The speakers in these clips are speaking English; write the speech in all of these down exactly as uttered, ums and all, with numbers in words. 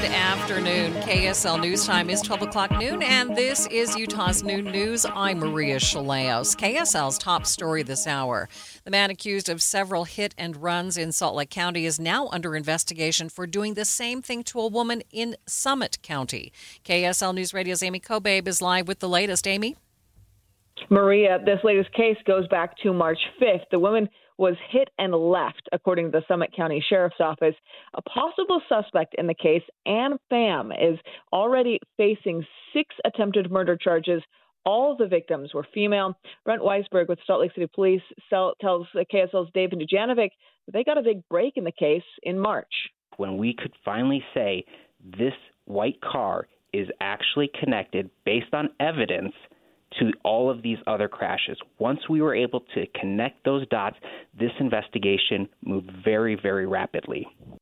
afternoon. K S L News Time is twelve o'clock noon, and this is Utah's Noon News. I'm Maria Chaleos. K S L's top story this hour. The man accused of several hit and runs in Salt Lake County is now under investigation for doing the same thing to a woman in Summit County. K S L News Radio's Amy Kobabe is live with the latest. Amy? Maria, this latest case goes back to March fifth. The woman was hit and left, according to the Summit County Sheriff's Office. A possible suspect in the case, Ann Pham, is already facing six attempted murder charges. All of the victims were female. Brent Weisberg with Salt Lake City Police tells K S L's David Dujanovic that they got a big break in the case in March. When we could finally say this white car is actually connected based on evidence to all of these other crashes. Once we were able to connect those dots, this investigation moved very, very rapidly.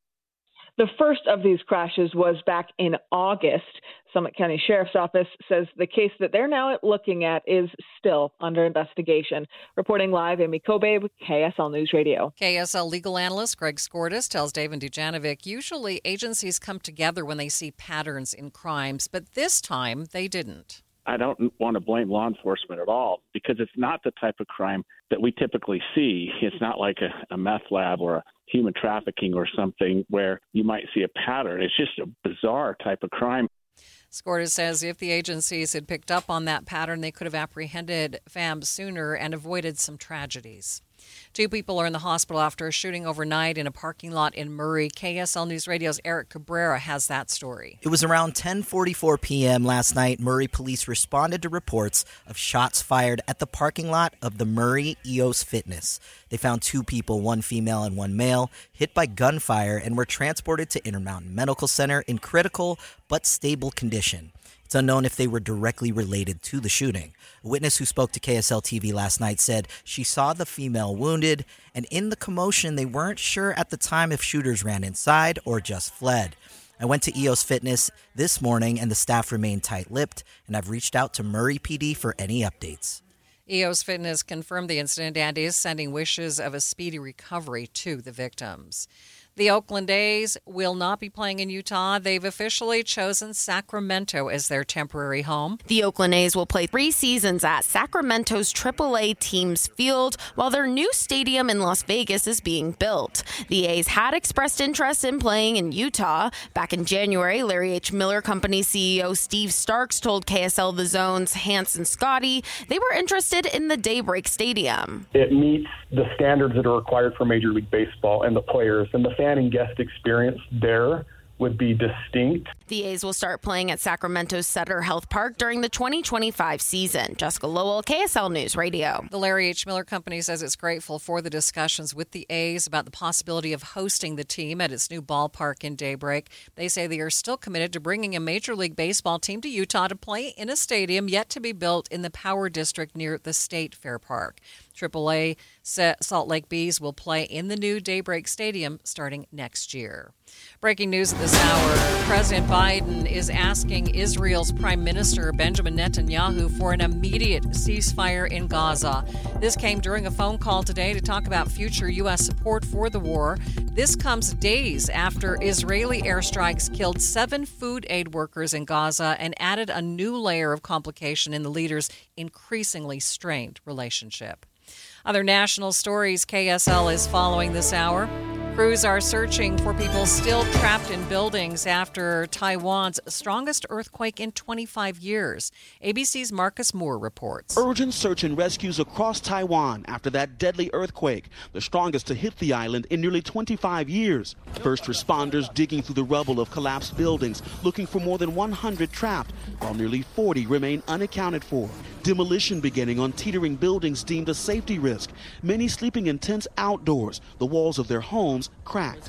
The first of these crashes was back in August. Summit County Sheriff's Office says the case that they're now looking at is still under investigation. Reporting live, Amy Kobabe, K S L News Radio. K S L legal analyst Greg Skordas tells David Dujanovic usually agencies come together when they see patterns in crimes, but this time they didn't. I don't want to blame law enforcement at all because it's not the type of crime that we typically see. It's not like a, a meth lab or a human trafficking or something where you might see a pattern. It's just a bizarre type of crime. Skordas says if the agencies had picked up on that pattern, they could have apprehended Pham sooner and avoided some tragedies. Two people are in the hospital after a shooting overnight in a parking lot in Murray. K S L News Radio's Eric Cabrera has that story. It was around ten forty-four p.m. last night. Murray police responded to reports of shots fired at the parking lot of the Murray E O S Fitness. They found two people, one female and one male, hit by gunfire and were transported to Intermountain Medical Center in critical but stable condition. It's unknown if they were directly related to the shooting. A witness who spoke to K S L T V last night said she saw the female wounded, and in the commotion, they weren't sure at the time if shooters ran inside or just fled. I went to E O S Fitness this morning, and the staff remained tight-lipped, and I've reached out to Murray P D for any updates. E O S Fitness confirmed the incident and is sending wishes of a speedy recovery to the victims. The Oakland A's will not be playing in Utah. They've officially chosen Sacramento as their temporary home. The Oakland A's will play three seasons at Sacramento's triple A Teams Field while their new stadium in Las Vegas is being built. The A's had expressed interest in playing in Utah. Back in January, Larry H. Miller Company C E O Steve Starks told K S L The Zone's Hanson Scotty they were interested in the Daybreak Stadium. It meets the standards that are required for Major League Baseball and the players, and the fan and guest experience there would be distinct. The A's will start playing at Sacramento's Sutter Health Park during the twenty twenty-five season. Jessica Lowell, K S L News Radio. The Larry H. Miller Company says it's grateful for the discussions with the A's about the possibility of hosting the team at its new ballpark in Daybreak. They say they are still committed to bringing a Major League Baseball team to Utah to play in a stadium yet to be built in the Power District near the State Fair Park. triple A Salt Lake Bees will play in the new Daybreak Stadium starting next year. Breaking news at this hour, President Biden is asking Israel's Prime Minister Benjamin Netanyahu for an immediate ceasefire in Gaza. This came during a phone call today to talk about future U S support for the war. This comes days after Israeli airstrikes killed seven food aid workers in Gaza and added a new layer of complication in the leaders' increasingly strained relationship. Other national stories K S L is following this hour. Crews are searching for people still trapped in buildings after Taiwan's strongest earthquake in twenty-five years. A B C's Marcus Moore reports. Urgent search and rescues across Taiwan after that deadly earthquake, the strongest to hit the island in nearly twenty-five years. First responders digging through the rubble of collapsed buildings, looking for more than one hundred trapped, while nearly forty remain unaccounted for. Demolition beginning on teetering buildings deemed a safety risk, many sleeping in tents outdoors, the walls of their homes cracked.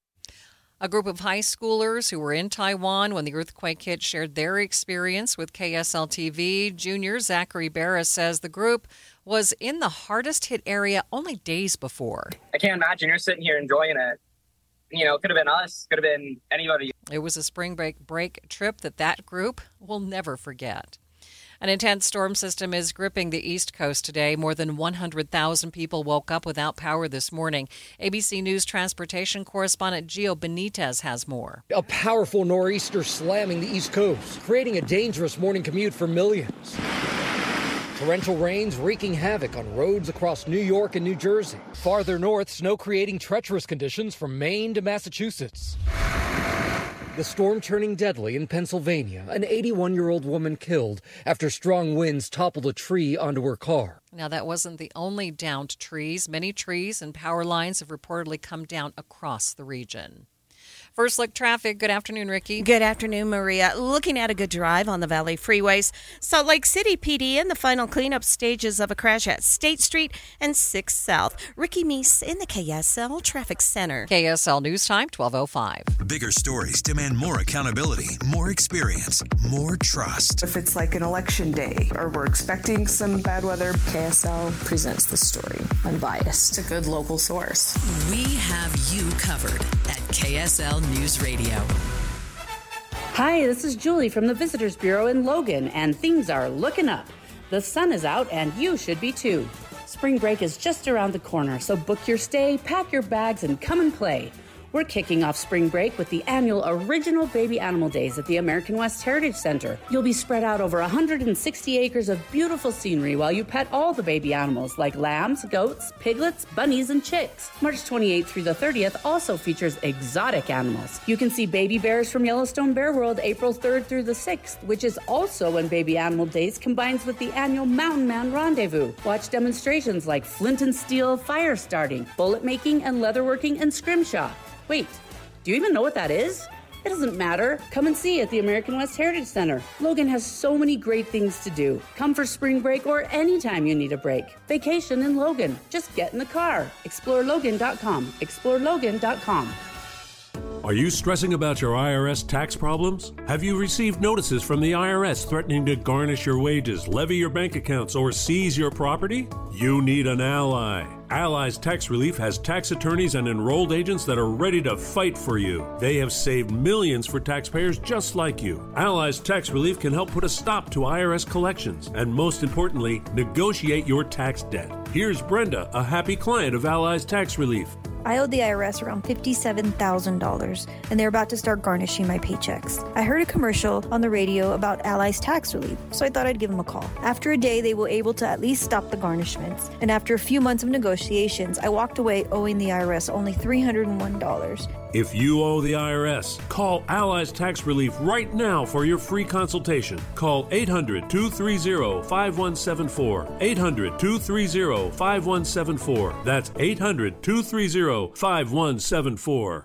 A group of high schoolers who were in Taiwan when the earthquake hit shared their experience with K S L T V. Junior Zachary Barris says the group was in the hardest hit area only days before. I can't imagine you're sitting here enjoying it. You know, it could have been us, could have been anybody. It was a spring break break trip that that group will never forget. An intense storm system is gripping the East Coast today. More than one hundred thousand people woke up without power this morning. A B C News transportation correspondent Gio Benitez has more. A powerful nor'easter slamming the East Coast, creating a dangerous morning commute for millions. Torrential rains wreaking havoc on roads across New York and New Jersey. Farther north, snow creating treacherous conditions from Maine to Massachusetts. The storm turning deadly in Pennsylvania. An eighty-one-year-old woman killed after strong winds toppled a tree onto her car. Now, that wasn't the only downed trees. Many trees and power lines have reportedly come down across the region. First Look Traffic. Good afternoon, Ricky. Good afternoon, Maria. Looking at a good drive on the Valley freeways. Salt Lake City P D in the final cleanup stages of a crash at State Street and sixth South. Ricky Meese in the K S L Traffic Center. K S L News Time, twelve oh five. Bigger stories demand more accountability, more experience, more trust. If it's like an election day or we're expecting some bad weather, K S L presents the story. Unbiased. It's a good local source. We have you covered at K S L News Radio. Hi, this is Julie from the Visitors Bureau in Logan, and things are looking up. The sun is out, and you should be too. Spring break is just around the corner, so book your stay, pack your bags, and come and play. We're kicking off spring break with the annual Original Baby Animal Days at the American West Heritage Center. You'll be spread out over one hundred sixty acres of beautiful scenery while you pet all the baby animals like lambs, goats, piglets, bunnies, and chicks. March twenty-eighth through the thirtieth also features exotic animals. You can see baby bears from Yellowstone Bear World April third through the sixth, which is also when Baby Animal Days combines with the annual Mountain Man Rendezvous. Watch demonstrations like flint and steel fire starting, bullet making, and leatherworking and scrimshaw. Wait, do you even know what that is? It doesn't matter. Come and see at the American West Heritage Center. Logan has so many great things to do. Come for spring break or anytime you need a break. Vacation in Logan. Just get in the car. explore logan dot com. explore logan dot com. Are you stressing about your I R S tax problems? Have you received notices from the I R S threatening to garnish your wages, levy your bank accounts, or seize your property? You need an ally. Allies Tax Relief has tax attorneys and enrolled agents that are ready to fight for you. They have saved millions for taxpayers just like you. Allies Tax Relief can help put a stop to I R S collections and, most importantly, negotiate your tax debt. Here's Brenda, a happy client of Allies Tax Relief. I owed the I R S around fifty-seven thousand dollars, and they're about to start garnishing my paychecks. I heard a commercial on the radio about Allies Tax Relief, so I thought I'd give them a call. After a day, they were able to at least stop the garnishments, and after a few months of negotiations, I walked away owing the I R S only three hundred one dollars. If you owe the I R S, call Allies Tax Relief right now for your free consultation. Call eight hundred, two three zero, five one seven four. eight hundred, two three zero, five one seven four. That's eight hundred, two three zero, five one seven four.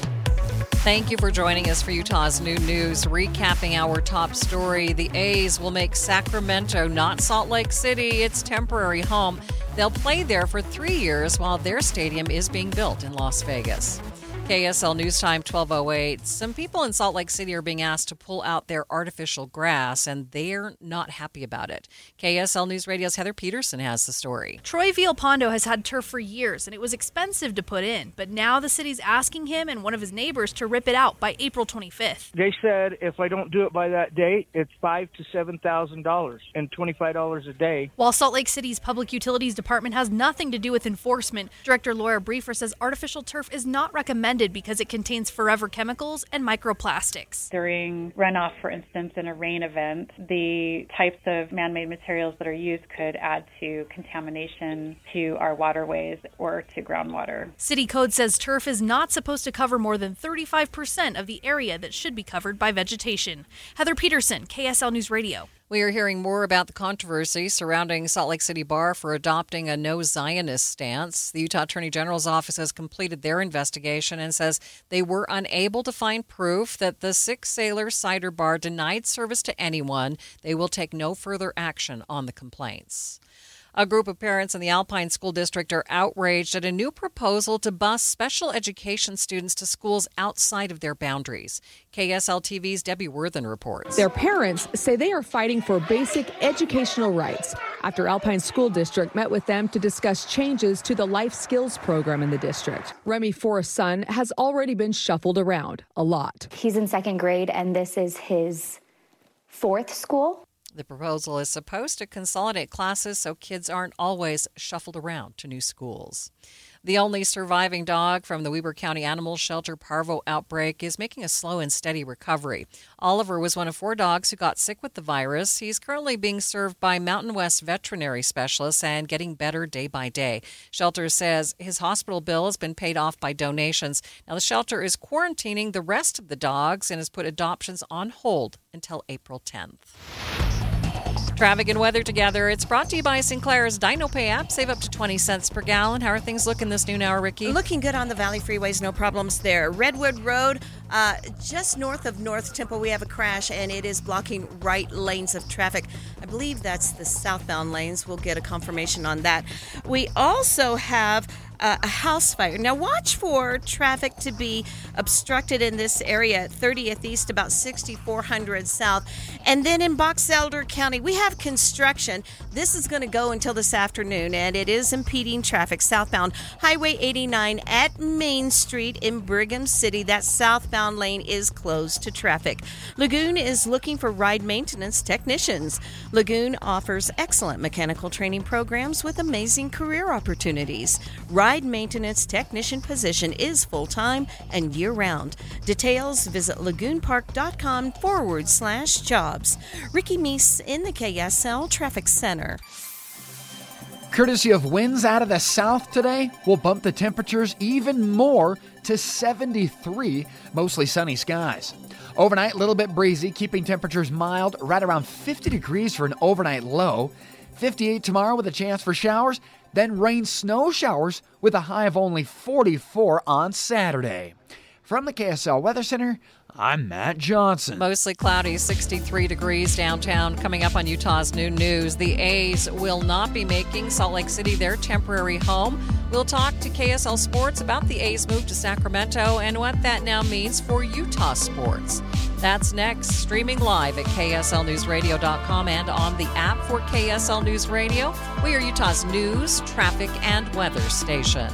Thank you for joining us for Utah's New News. Recapping our top story, the A's will make Sacramento, not Salt Lake City, its temporary home. They'll play there for three years while their stadium is being built in Las Vegas. K S L News Time, twelve oh eight. Some people in Salt Lake City are being asked to pull out their artificial grass, and they're not happy about it. K S L News Radio's Heather Peterson has the story. Troy Villalpando has had turf for years, and it was expensive to put in. But now the city's asking him and one of his neighbors to rip it out by April twenty-fifth. They said if I don't do it by that date, it's five to seven thousand dollars and twenty-five dollars a day. While Salt Lake City's Public Utilities Department has nothing to do with enforcement, Director Laura Briefer says artificial turf is not recommended because it contains forever chemicals and microplastics. During runoff, for instance, in a rain event, the types of man-made materials that are used could add to contamination to our waterways or to groundwater. City code says turf is not supposed to cover more than thirty-five percent of the area that should be covered by vegetation. Heather Peterson, K S L News Radio. We are hearing more about the controversy surrounding Salt Lake City Bar for adopting a no-Zionist stance. The Utah Attorney General's office has completed their investigation and says they were unable to find proof that the Six Sailors Cider Bar denied service to anyone. They will take no further action on the complaints. A group of parents in the Alpine School District are outraged at a new proposal to bus special education students to schools outside of their boundaries. K S L T V's Debbie Worthen reports. Their parents say they are fighting for basic educational rights after Alpine School District met with them to discuss changes to the life skills program in the district. Remy Forrest's son has already been shuffled around a lot. He's in second grade, and this is his fourth school. The proposal is supposed to consolidate classes so kids aren't always shuffled around to new schools. The only surviving dog from the Weber County Animal Shelter parvo outbreak is making a slow and steady recovery. Oliver was one of four dogs who got sick with the virus. He's currently being served by Mountain West veterinary specialists and getting better day by day. Shelter says his hospital bill has been paid off by donations. Now, the shelter is quarantining the rest of the dogs and has put adoptions on hold until April tenth. Traffic and weather together. It's brought to you by Sinclair's DinoPay app. Save up to twenty cents per gallon. How are things looking this noon hour, Ricky? Looking good on the Valley Freeways. No problems there. Redwood Road, uh, just north of North Temple, we have a crash, and it is blocking right lanes of traffic. I believe that's the southbound lanes. We'll get a confirmation on that. We also have Uh, a house fire. Now watch for traffic to be obstructed in this area at thirtieth East, about sixty-four hundred South. And then in Box Elder County, we have construction. This is going to go until this afternoon, and it is impeding traffic southbound. Highway eighty-nine at Main Street in Brigham City. That southbound lane is closed to traffic. Lagoon is looking for ride maintenance technicians. Lagoon offers excellent mechanical training programs with amazing career opportunities. Ride maintenance technician position is full-time and year-round. Details, visit lagoonpark.com forward slash jobs. Ricky Meese in the K S L Traffic Center. Courtesy of winds out of the south today, will bump the temperatures even more to seventy-three, mostly sunny skies. Overnight, a little bit breezy, keeping temperatures mild, right around fifty degrees for an overnight low. fifty-eight tomorrow with a chance for showers. Then rain snow showers with a high of only forty-four on Saturday. From the K S L Weather Center, I'm Matt Johnson. Mostly cloudy, sixty-three degrees downtown. Coming up on Utah's Noon News, the A's will not be making Salt Lake City their temporary home. We'll talk to K S L Sports about the A's move to Sacramento and what that now means for Utah sports. That's next, streaming live at K S L news radio dot com and on the app for K S L News Radio. We are Utah's news, traffic, and weather station.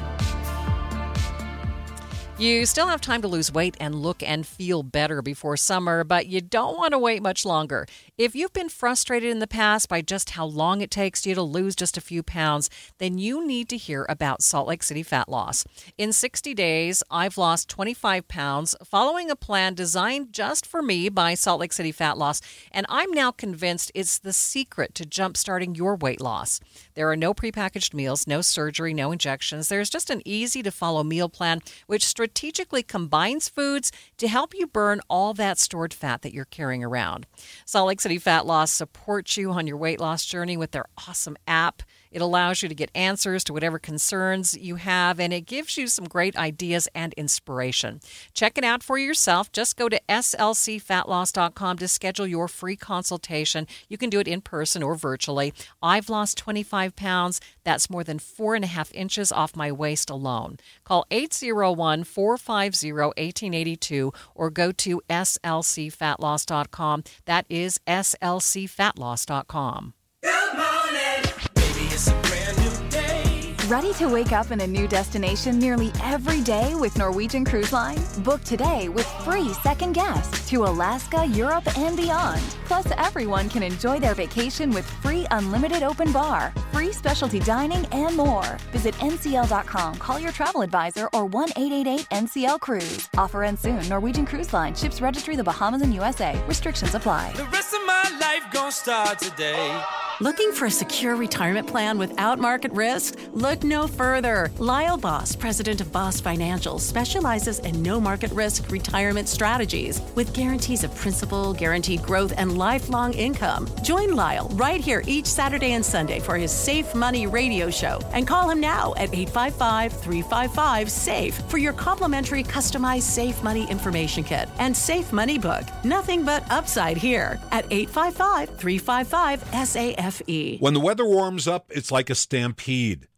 You still have time to lose weight and look and feel better before summer, but you don't want to wait much longer. If you've been frustrated in the past by just how long it takes you to lose just a few pounds, then you need to hear about Salt Lake City Fat Loss. In sixty days, I've lost twenty-five pounds following a plan designed just for me by Salt Lake City Fat Loss, and I'm now convinced it's the secret to jump-starting your weight loss. There are no prepackaged meals, no surgery, no injections. There's just an easy-to-follow meal plan which strategically combines foods to help you burn all that stored fat that you're carrying around. Salt Lake City Fat Loss supports you on your weight loss journey with their awesome app. It allows you to get answers to whatever concerns you have, and it gives you some great ideas and inspiration. Check it out for yourself. Just go to S L C fat loss dot com to schedule your free consultation. You can do it in person or virtually. I've lost twenty-five pounds. That's more than four and a half inches off my waist alone. Call eight zero one, four five zero, one eight eight two or go to S L C fat loss dot com. That is S L C fat loss dot com. Good morning. It's a brand new day. Ready to wake up in a new destination nearly every day with Norwegian Cruise Line? Book today with free second guests to Alaska, Europe, and beyond. Plus, everyone can enjoy their vacation with free unlimited open bar, free specialty dining, and more. Visit N C L dot com, call your travel advisor, or one eight eight eight N C L Cruise. Offer ends soon. Norwegian Cruise Line. Ships registry the Bahamas and U S A. Restrictions apply. The rest of my life gonna start today. Looking for a secure retirement plan without market risk? Look no further. Lyle Boss, president of Boss Financial, specializes in no market risk retirement strategies with guarantees of principal, guaranteed growth, and lifelong income. Join Lyle right here each Saturday and Sunday for his Safe Money radio show and call him now at eight five five, three five five, SAFE for your complimentary customized Safe Money information kit and Safe Money book. Nothing but upside here at eight five five, three five five, S A F E. When the weather warms up, it's like a stampede.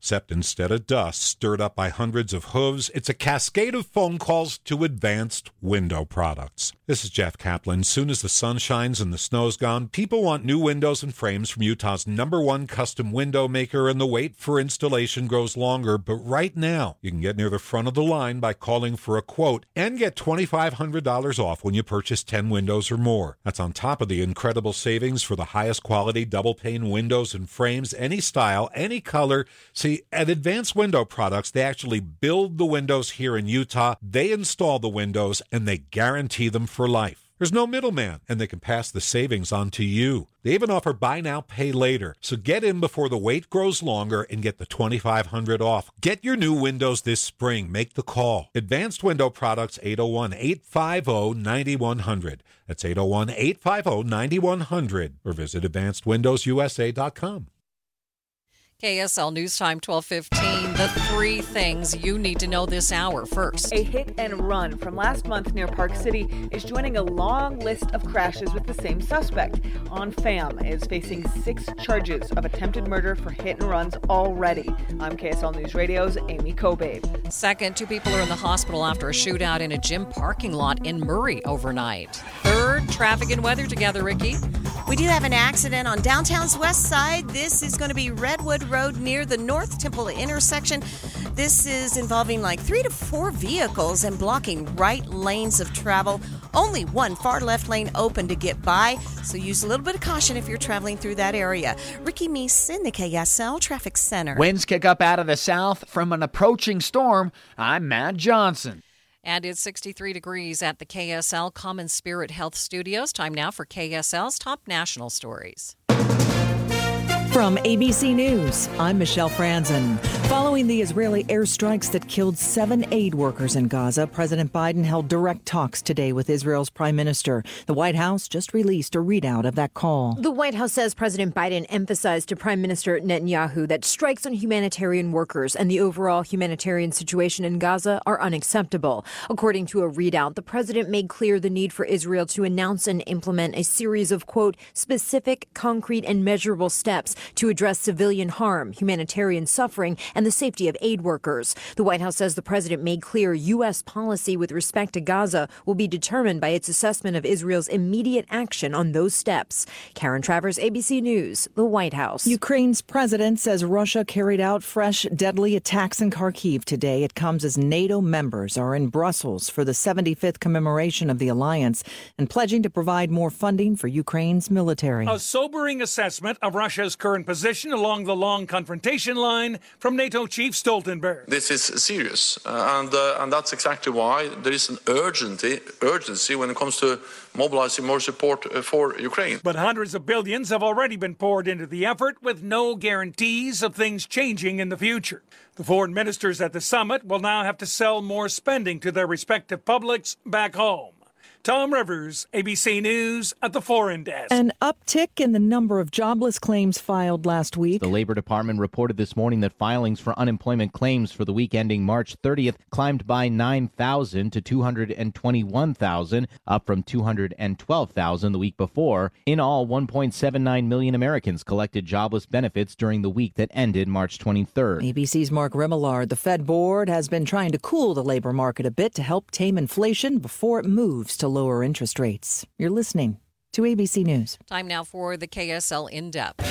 Except instead of dust stirred up by hundreds of hooves, it's a cascade of phone calls to Advanced Window Products. This is Jeff Kaplan. Soon as the sun shines and the snow's gone, people want new windows and frames from Utah's number one custom window maker, and the wait for installation grows longer. But right now, you can get near the front of the line by calling for a quote and get twenty-five hundred dollars off when you purchase ten windows or more. That's on top of the incredible savings for the highest quality double-pane windows and frames, any style, any color. See, at Advanced Window Products, they actually build the windows here in Utah, they install the windows, and they guarantee them for life. There's no middleman, and they can pass the savings on to you. They even offer buy now, pay later. So get in before the wait grows longer and get the twenty-five hundred dollars off. Get your new windows this spring. Make the call. Advanced Window Products, eight oh one, eight five oh, nine one hundred. That's eight oh one, eight five oh, nine one hundred. Or visit advanced windows u s a dot com. K S L News Time twelve fifteen. The three things you need to know this hour. First, a hit and run from last month near Park City is joining a long list of crashes with the same suspect. On Fam is facing six charges of attempted murder for hit and runs already. I'm K S L News Radio's Amy Kobe. Second, two people are in the hospital after a shootout in a gym parking lot in Murray overnight. Third, traffic and weather together, Ricky. We do have an accident on downtown's west side. This is going to be Redwood Road near the North Temple intersection. This is involving like three to four vehicles and blocking right lanes of travel. Only one far left lane open to get by, so use a little bit of caution if you're traveling through that area. Ricky Meese in the K S L Traffic Center. Winds kick up out of the south from an approaching storm. I'm Matt Johnson. And it's sixty-three degrees at the K S L Common Spirit Health Studios. Time now for K S L's top national stories. From A B C News, I'm Michelle Franzen. Following the Israeli airstrikes that killed seven aid workers in Gaza, President Biden held direct talks today with Israel's prime minister. The White House just released a readout of that call. The White House says President Biden emphasized to Prime Minister Netanyahu that strikes on humanitarian workers and the overall humanitarian situation in Gaza are unacceptable. According to a readout, the president made clear the need for Israel to announce and implement a series of, quote, specific, concrete, and measurable steps to address civilian harm, humanitarian suffering, and the safety of aid workers. The White House says the president made clear U S policy with respect to Gaza will be determined by its assessment of Israel's immediate action on those steps. Karen Travers, A B C News, the White House. Ukraine's president says Russia carried out fresh deadly attacks in Kharkiv today. It comes as NATO members are in Brussels for the seventy-fifth commemoration of the alliance and pledging to provide more funding for Ukraine's military. A sobering assessment of Russia's current position along the long confrontation line from NATO Chief Stoltenberg. This is serious, uh, and uh, and that's exactly why there is an urgency, urgency when it comes to mobilizing more support uh, for Ukraine. But hundreds of billions have already been poured into the effort with no guarantees of things changing in the future. The foreign ministers at the summit will now have to sell more spending to their respective publics back home. Tom Rivers, A B C News at the Foreign Desk. An uptick in the number of jobless claims filed last week. The Labor Department reported this morning that filings for unemployment claims for the week ending March thirtieth climbed by nine thousand to two hundred twenty-one thousand, up from two hundred twelve thousand the week before. In all, one point seven nine million Americans collected jobless benefits during the week that ended March twenty-third. A B C's Mark Rimillard. The Fed board has been trying to cool the labor market a bit to help tame inflation before it moves to lower interest rates. You're listening to A B C News. Time now for the K S L In-Depth.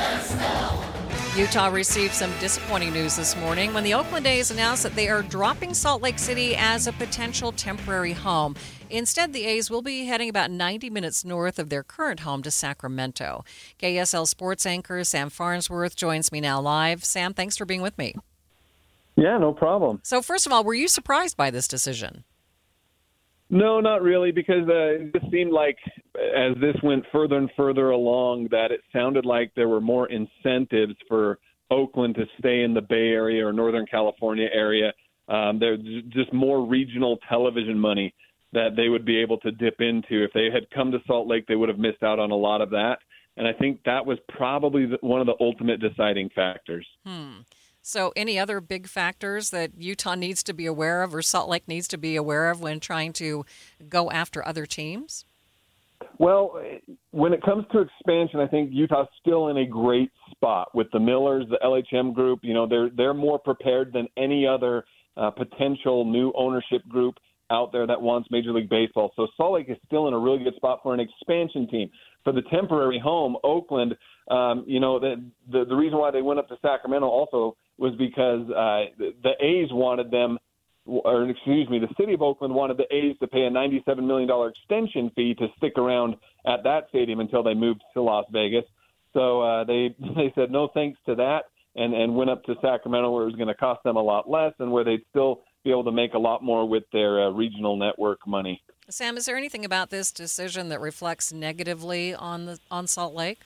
Utah received some disappointing news this morning when the Oakland A's announced that they are dropping Salt Lake City as a potential temporary home. Instead, the A's will be heading about ninety minutes north of their current home to Sacramento. K S L sports anchor Sam Farnsworth joins me now live. Sam, thanks for being with me. Yeah, no problem. So first of all, were you surprised by this decision? No, not really, because uh, it just seemed like as this went further and further along that it sounded like there were more incentives for Oakland to stay in the Bay Area or Northern California area. Um, there's just more regional television money that they would be able to dip into. If they had come to Salt Lake, they would have missed out on a lot of that. And I think that was probably the, one of the ultimate deciding factors. Hmm. So any other big factors that Utah needs to be aware of or Salt Lake needs to be aware of when trying to go after other teams? Well, when it comes to expansion, I think Utah's still in a great spot with the Millers, the L H M group. You know, they're they're more prepared than any other uh, potential new ownership group out there that wants Major League Baseball. So Salt Lake is still in a really good spot for an expansion team. For the temporary home, Oakland, um, you know, the, the the reason why they went up to Sacramento also was because uh, the, the A's wanted them, or excuse me, the city of Oakland wanted the A's to pay a ninety-seven million dollars extension fee to stick around at that stadium until they moved to Las Vegas. So uh, they they said no thanks to that and, and went up to Sacramento where it was going to cost them a lot less and where they'd still be able to make a lot more with their uh, regional network money. Sam, is there anything about this decision that reflects negatively on the on Salt Lake?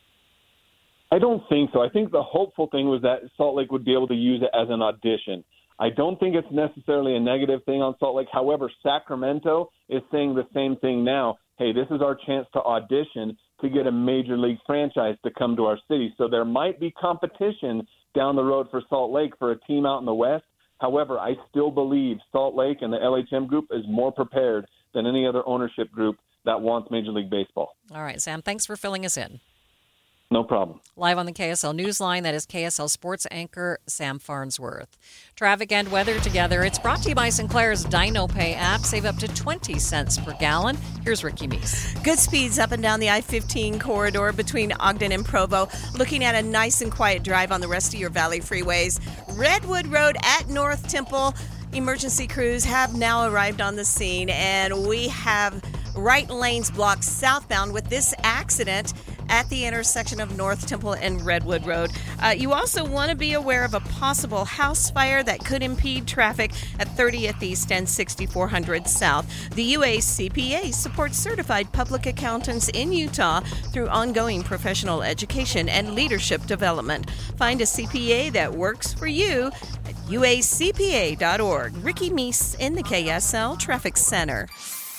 I don't think so. I think the hopeful thing was that Salt Lake would be able to use it as an audition. I don't think it's necessarily a negative thing on Salt Lake. However, Sacramento is saying the same thing now. Hey, this is our chance to audition to get a major league franchise to come to our city. So there might be competition down the road for Salt Lake for a team out in the West. However, I still believe Salt Lake and the L H M group is more prepared than any other ownership group that wants Major League Baseball. All right, Sam, thanks for filling us in. No problem. Live on the K S L Newsline, that is K S L Sports anchor Sam Farnsworth. Traffic and weather together. It's brought to you by Sinclair's DinoPay app. Save up to twenty cents per gallon. Here's Ricky Meese. Good speeds up and down the I fifteen corridor between Ogden and Provo. Looking at a nice and quiet drive on the rest of your Valley freeways. Redwood Road at North Temple. Emergency crews have now arrived on the scene, and we have right lanes blocked southbound with this accident at the intersection of North Temple and Redwood Road. Uh, you also want to be aware of a possible house fire that could impede traffic at thirtieth East and sixty-four hundred South. The U A C P A supports certified public accountants in Utah through ongoing professional education and leadership development. Find a C P A that works for you at U A C P A dot org. Ricky Meese in the K S L Traffic Center.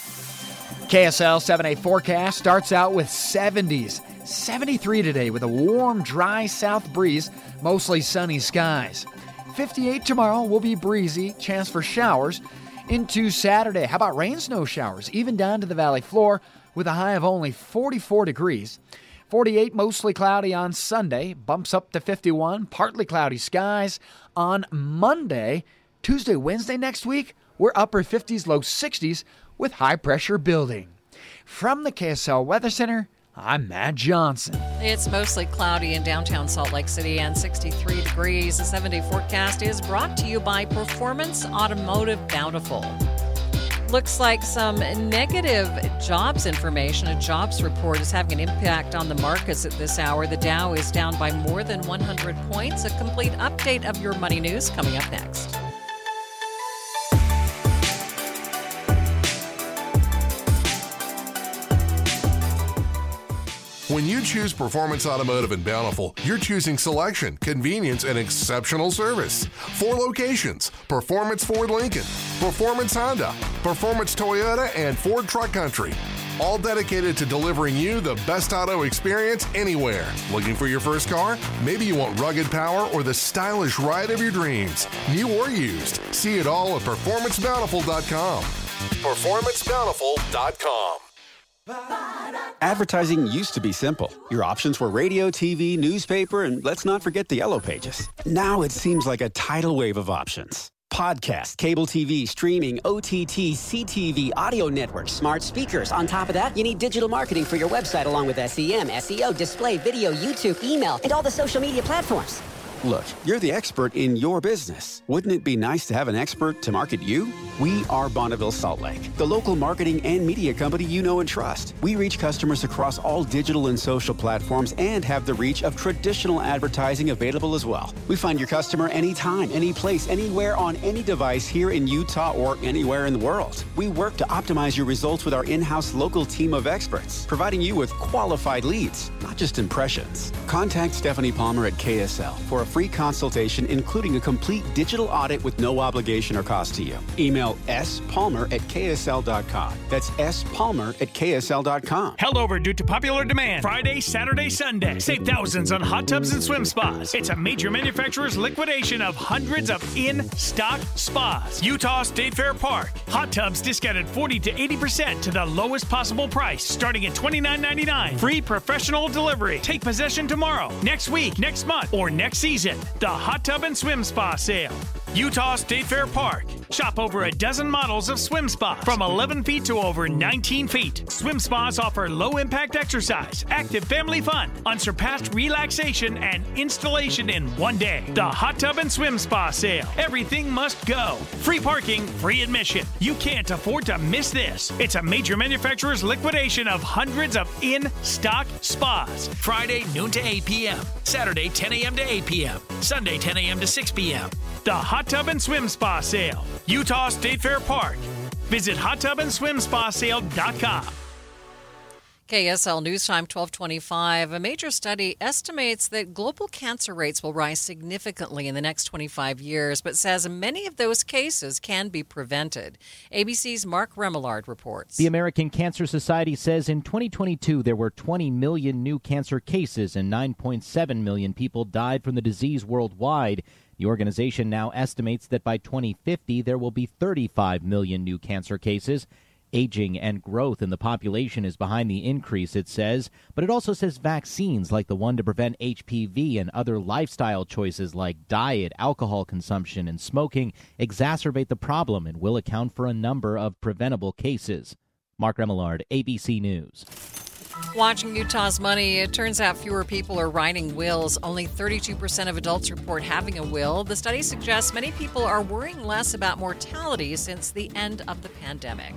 K S L seven day forecast starts out with seventies. seventy-three today with a warm, dry south breeze, mostly sunny skies. fifty-eight tomorrow will be breezy, chance for showers. Into Saturday, how about rain, snow showers, even down to the valley floor with a high of only forty-four degrees. forty-eight mostly cloudy on Sunday, bumps up to fifty-one, partly cloudy skies on Monday. Tuesday, Wednesday next week, we're upper fifties, low sixties with high pressure building. From the K S L Weather Center, I'm Matt Johnson. It's mostly cloudy in downtown Salt Lake City and sixty-three degrees. The seven-day forecast is brought to you by Performance Automotive Bountiful. Looks like some negative jobs information. A jobs report is having an impact on the markets at this hour. The Dow is down by more than one hundred points. A complete update of your money news coming up next. When you choose Performance Automotive in Bountiful, you're choosing selection, convenience, and exceptional service. Four locations: Performance Ford Lincoln, Performance Honda, Performance Toyota, and Ford Truck Country. All dedicated to delivering you the best auto experience anywhere. Looking for your first car? Maybe you want rugged power or the stylish ride of your dreams. New or used. See it all at performance bountiful dot com. performance bountiful dot com. Advertising used to be simple. Your options were radio, T V, newspaper, and let's not forget the Yellow Pages. Now it seems like a tidal wave of options. Podcast, cable T V, streaming, O T T, C T V, audio networks, smart speakers. On top of that, you need digital marketing for your website along with S E M, S E O, display, video, YouTube, email, and all the social media platforms. Look, you're the expert in your business. Wouldn't it be nice to have an expert to market you? We are Bonneville Salt Lake, the local marketing and media company you know and trust. We reach customers across all digital and social platforms and have the reach of traditional advertising available as well. We find your customer anytime, any place, anywhere on any device here in Utah or anywhere in the world. We work to optimize your results with our in-house local team of experts, providing you with qualified leads, not just impressions. Contact Stephanie Palmer at K S L for a free consultation, including a complete digital audit with no obligation or cost to you. Email spalmer at k s l dot com. That's spalmer at k s l dot com. Held over due to popular demand. Friday, Saturday, Sunday. Save thousands on hot tubs and swim spas. It's a major manufacturer's liquidation of hundreds of in-stock spas. Utah State Fair Park. Hot tubs discounted forty to eighty percent to the lowest possible price, starting at twenty-nine ninety-nine. Free professional delivery. Take possession tomorrow, next week, next month, or next season. The Hot Tub and Swim Spa Sale. Utah State Fair Park. Shop over a dozen models of swim spas from eleven feet to over nineteen feet. Swim spas offer low-impact exercise, active family fun, unsurpassed relaxation, and installation in one day. The Hot Tub and Swim Spa Sale. Everything must go. Free parking, free admission. You can't afford to miss this. It's a major manufacturer's liquidation of hundreds of in-stock spas. Friday, noon to eight p.m. Saturday, ten a.m. to eight p.m. Sunday, ten a.m. to six p.m. The Hot Tub and Swim Spa Sale. Utah State Fair Park. Visit hot tub and swim spa sale dot com. K S L News Time twelve twenty-five. A major study estimates that global cancer rates will rise significantly in the next twenty-five years, but says many of those cases can be prevented. A B C's Mark Remillard reports. The American Cancer Society says in twenty twenty-two there were twenty million new cancer cases and nine point seven million people died from the disease worldwide. The organization now estimates that by twenty fifty there will be thirty-five million new cancer cases. Aging and growth in the population is behind the increase, it says, but it also says vaccines like the one to prevent H P V and other lifestyle choices like diet, alcohol consumption, and smoking exacerbate the problem and will account for a number of preventable cases. Mark Remillard, A B C News. Watching Utah's money, it turns out fewer people are writing wills. Only thirty-two percent of adults report having a will. The study suggests many people are worrying less about mortality since the end of the pandemic.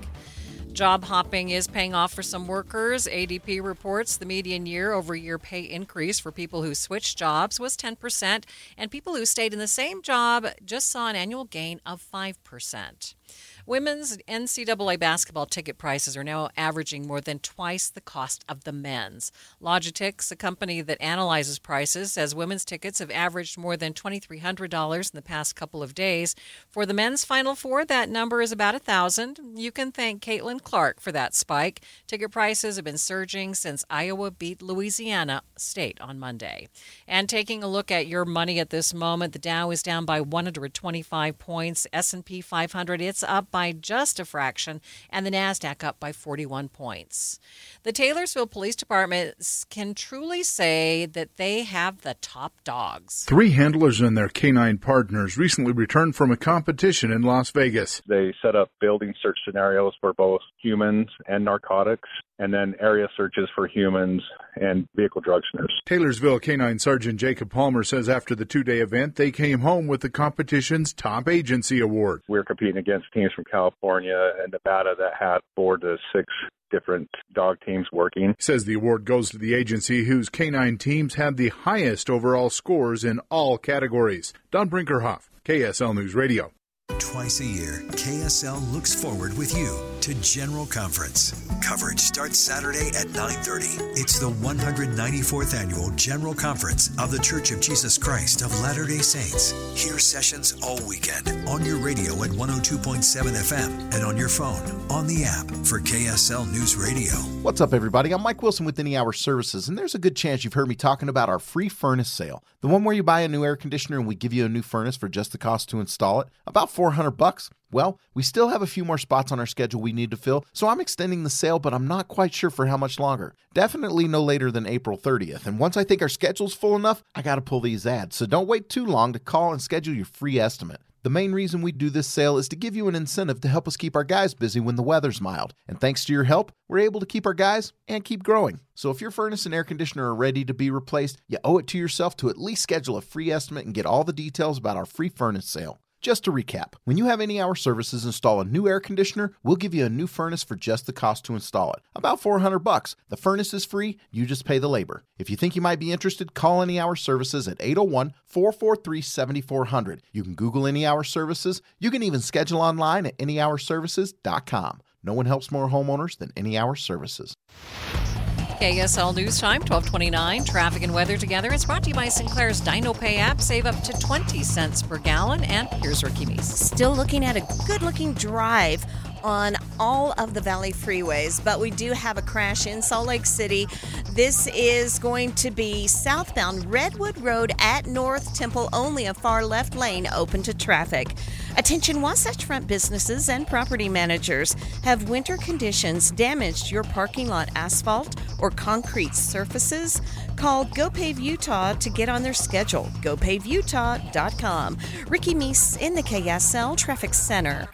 Job hopping is paying off for some workers. A D P reports the median year-over-year pay increase for people who switched jobs was ten percent, and people who stayed in the same job just saw an annual gain of five percent. Women's N C double A basketball ticket prices are now averaging more than twice the cost of the men's. Logitix, a company that analyzes prices, says women's tickets have averaged more than two thousand three hundred dollars in the past couple of days. For the men's Final Four, that number is about one thousand dollars. You can thank Caitlin Clark for that spike. Ticket prices have been surging since Iowa beat Louisiana State on Monday. And taking a look at your money at this moment, the Dow is down by one hundred twenty-five points. S and P five hundred, it's up by just a fraction, and the NASDAQ up by forty-one points. The Taylorsville Police Department can truly say that they have the top dogs. Three handlers and their canine partners recently returned from a competition in Las Vegas. They set up building search scenarios for both humans and narcotics, and then area searches for humans and vehicle drug sniffs. Taylorsville Canine Sergeant Jacob Palmer says after the two-day event, they came home with the competition's top agency award. We're competing against teams from California and Nevada that had four to six different dog teams working. He says the award goes to the agency whose canine teams had the highest overall scores in all categories. Don Brinkerhoff, K S L News Radio. Twice a year, K S L looks forward with you to General Conference. Coverage starts Saturday at nine thirty. It's the one hundred ninety-fourth Annual General Conference of the Church of Jesus Christ of Latter-day Saints. Hear sessions all weekend on your radio at one oh two point seven F M and on your phone on the app for K S L News Radio. What's up, everybody? I'm Mike Wilson with Any Hour Services, and there's a good chance you've heard me talking about our free furnace sale. The one where you buy a new air conditioner and we give you a new furnace for just the cost to install it. About four hundred bucks. Well, we still have a few more spots on our schedule we need to fill, so I'm extending the sale, but I'm not quite sure for how much longer. Definitely no later than April thirtieth, and once I think our schedule's full enough, I gotta pull these ads, so don't wait too long to call and schedule your free estimate. The main reason we do this sale is to give you an incentive to help us keep our guys busy when the weather's mild. And thanks to your help, we're able to keep our guys and keep growing. So if your furnace and air conditioner are ready to be replaced, you owe it to yourself to at least schedule a free estimate and get all the details about our free furnace sale. Just to recap, when you have Any Hour Services install a new air conditioner, we'll give you a new furnace for just the cost to install it. About four hundred bucks. The furnace is free, you just pay the labor. If you think you might be interested, call Any Hour Services at eight oh one, four four three, seven four zero zero. You can Google Any Hour Services. You can even schedule online at any hour services dot com. No one helps more homeowners than Any Hour Services. K S L News Time, twelve twenty-nine. Traffic and weather together. It's brought to you by Sinclair's DinoPay app. Save up to twenty cents per gallon. And here's Ricky Meese. Still looking at a good-looking drive on all of the Valley freeways, but we do have a crash in Salt Lake City. This is going to be southbound Redwood Road at North Temple, only a far left lane open to traffic. Attention Wasatch Front businesses and property managers. Have winter conditions damaged your parking lot asphalt or concrete surfaces? Call GoPave Utah to get on their schedule. go pave utah dot com. Ricky Meese in the K S L Traffic Center.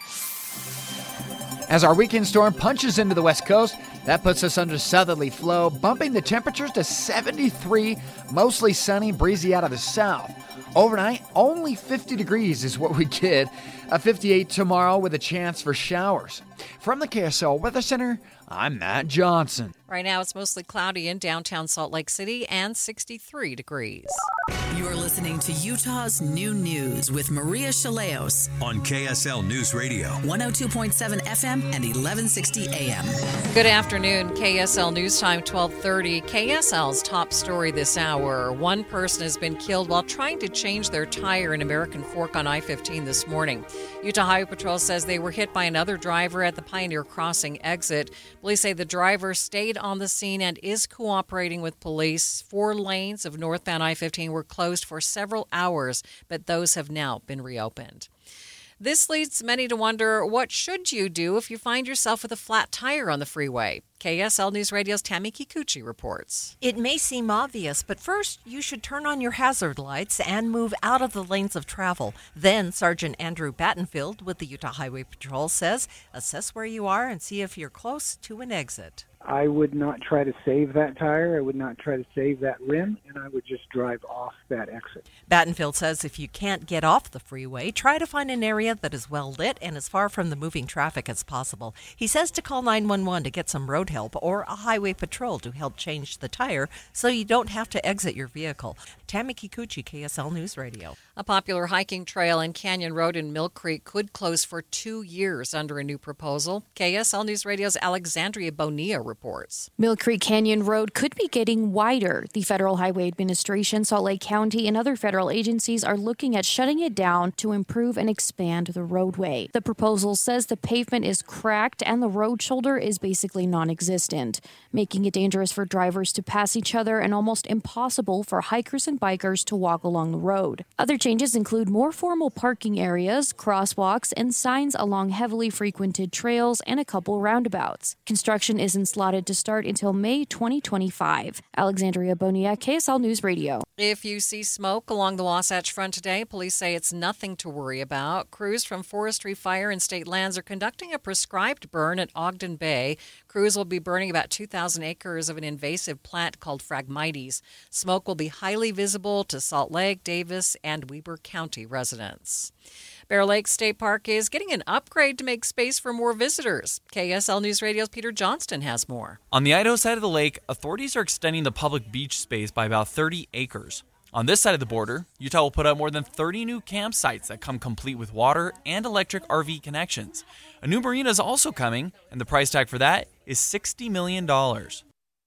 As our weekend storm punches into the west coast, that puts us under southerly flow, bumping the temperatures to seventy-three, mostly sunny, breezy out of the south. Overnight, only fifty degrees is what we get. A fifty-eight tomorrow with a chance for showers. From the K S L Weather Center, I'm Matt Johnson. Right now, it's mostly cloudy in downtown Salt Lake City and sixty-three degrees. You're listening to Utah's New News with Maria Chaleos on K S L News Radio, one oh two point seven F M and eleven sixty A M. Good afternoon. K S L News Time, twelve thirty. K S L's top story this hour. One person has been killed while trying to change their tire in American Fork on I fifteen this morning. Utah Highway Patrol says they were hit by another driver at the Pioneer Crossing exit. Police say the driver stayed on the scene and is cooperating with police. Four lanes of northbound I fifteen were closed for several hours, but those have now been reopened. This leads many to wonder, what should you do if you find yourself with a flat tire on the freeway? K S L News Radio's Tammy Kikuchi reports. It may seem obvious, but first you should turn on your hazard lights and move out of the lanes of travel. Then Sergeant Andrew Battenfield with the Utah Highway Patrol says, assess where you are and see if you're close to an exit. I would not try to save that tire. I would not try to save that rim, and I would just drive off that exit. Battenfield says if you can't get off the freeway, try to find an area that is well lit and as far from the moving traffic as possible. He says to call nine one one to get some road help or a highway patrol to help change the tire so you don't have to exit your vehicle. Tammy Kikuchi, K S L News Radio. A popular hiking trail in Canyon Road in Mill Creek could close for two years under a new proposal. K S L News Radio's Alexandria Bonilla reports. Mill Creek Canyon Road could be getting wider. The Federal Highway Administration, Salt Lake County, and other federal agencies are looking at shutting it down to improve and expand the roadway. The proposal says the pavement is cracked and the road shoulder is basically non-existent, making it dangerous for drivers to pass each other and almost impossible for hikers and bikers to walk along the road. Other changes include more formal parking areas, crosswalks, and signs along heavily frequented trails and a couple roundabouts. Construction isn't slotted to start until May twenty twenty-five. Alexandria Bonilla, K S L News Radio. If you see smoke along the Wasatch Front today, police say it's nothing to worry about. Crews from Forestry, Fire, and State Lands are conducting a prescribed burn at Ogden Bay. Crews will be burning about two thousand acres of an invasive plant called Phragmites. Smoke will be highly visible to Salt Lake, Davis, and Weber County residents. Bear Lake State Park is getting an upgrade to make space for more visitors. K S L News Radio's Peter Johnston has more. On the Idaho side of the lake, authorities are extending the public beach space by about thirty acres. On this side of the border, Utah will put up more than thirty new campsites that come complete with water and electric R V connections. A new marina is also coming, and the price tag for that is sixty million dollars.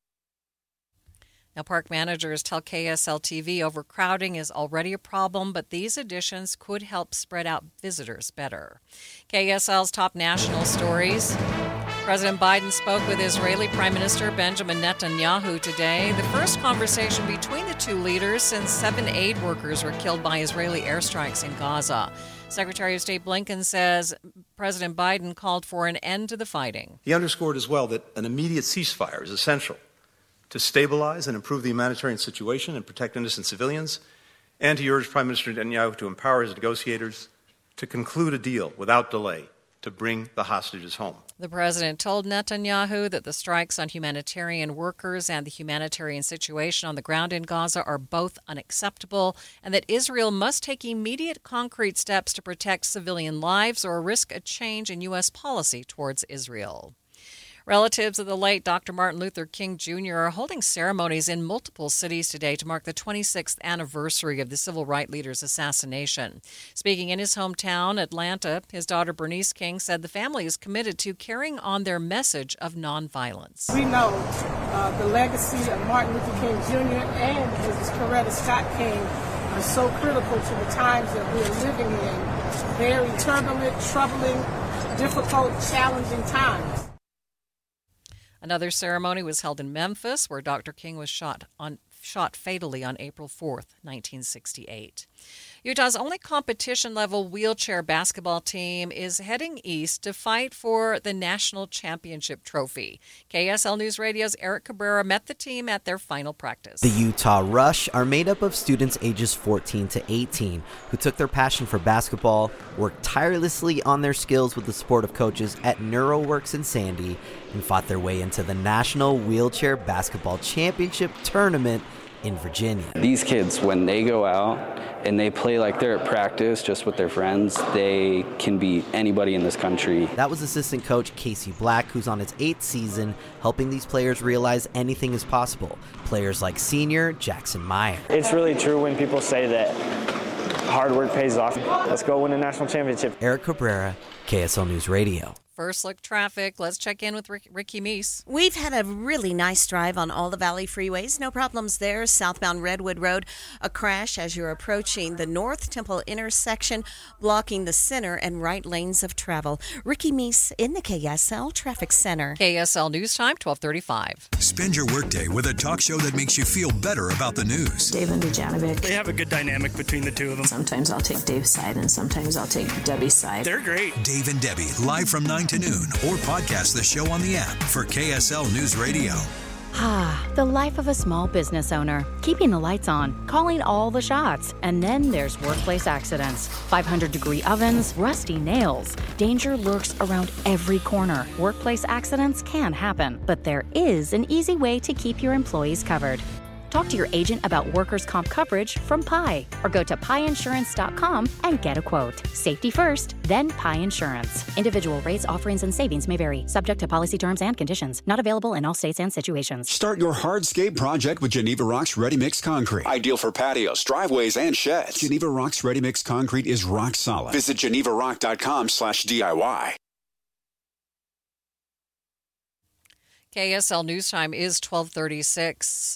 Now, park managers tell K S L T V overcrowding is already a problem, but these additions could help spread out visitors better. K S L's top national stories. President Biden spoke with Israeli Prime Minister Benjamin Netanyahu today, the first conversation between the two leaders since seven aid workers were killed by Israeli airstrikes in Gaza. Secretary of State Blinken says President Biden called for an end to the fighting. He underscored as well that an immediate ceasefire is essential to stabilize and improve the humanitarian situation and protect innocent civilians, and he urged Prime Minister Netanyahu to empower his negotiators to conclude a deal without delay to bring the hostages home. The president told Netanyahu that the strikes on humanitarian workers and the humanitarian situation on the ground in Gaza are both unacceptable, and that Israel must take immediate concrete steps to protect civilian lives or risk a change in U S policy towards Israel. Relatives of the late Doctor Martin Luther King Junior are holding ceremonies in multiple cities today to mark the twenty-sixth anniversary of the civil rights leader's assassination. Speaking in his hometown, Atlanta, his daughter Bernice King said the family is committed to carrying on their message of nonviolence. We know uh, the legacy of Martin Luther King Junior and Missus Coretta Scott King are so critical to the times that we are living in. Very turbulent, troubling, difficult, challenging times. Another ceremony was held in Memphis, where Doctor King was shot on shot fatally on April fourth, nineteen sixty-eight. Utah's only competition-level wheelchair basketball team is heading east to fight for the national championship trophy. K S L News Radio's Eric Cabrera met the team at their final practice. The Utah Rush are made up of students ages fourteen to eighteen who took their passion for basketball, worked tirelessly on their skills with the support of coaches at NeuroWorks in Sandy, and fought their way into the National Wheelchair Basketball Championship Tournament in Virginia. These kids, when they go out and they play like they're at practice just with their friends, they can beat anybody in this country. That was assistant coach Casey Black, who's on his eighth season, helping these players realize anything is possible. Players like senior Jackson Meyer. It's really true when people say that hard work pays off. Let's go win a national championship. Eric Cabrera, K S L News Radio. First look traffic. Let's check in with Rick, Ricky Meese. We've had a really nice drive on all the Valley freeways. No problems there. Southbound Redwood Road, a crash as you're approaching the North Temple intersection, blocking the center and right lanes of travel. Ricky Meese in the K S L Traffic Center. K S L News Time, twelve thirty-five. Spend your workday with a talk show that makes you feel better about the news. Dave and Bujanovic. They have a good dynamic between the two of them. Sometimes I'll take Dave's side and sometimes I'll take Debbie's side. They're great. Dave and Debbie, live from nine to noon, or podcast the show on the app for K S L News Radio. Ah, the life of a small business owner. Keeping the lights on, calling all the shots. And then there's workplace accidents. five hundred degree ovens, rusty nails. Danger lurks around every corner. Workplace accidents can happen, but there is an easy way to keep your employees covered. Talk to your agent about workers' comp coverage from P I, or go to pie insurance dot com and get a quote. Safety first, then P I Insurance. Individual rates, offerings, and savings may vary, subject to policy terms and conditions. Not available in all states and situations. Start your hardscape project with Geneva Rocks Ready Mix Concrete. Ideal for patios, driveways, and sheds. Geneva Rocks Ready Mix Concrete is rock solid. Visit geneva rock dot com slash D I Y. K S L News Time is twelve thirty-six.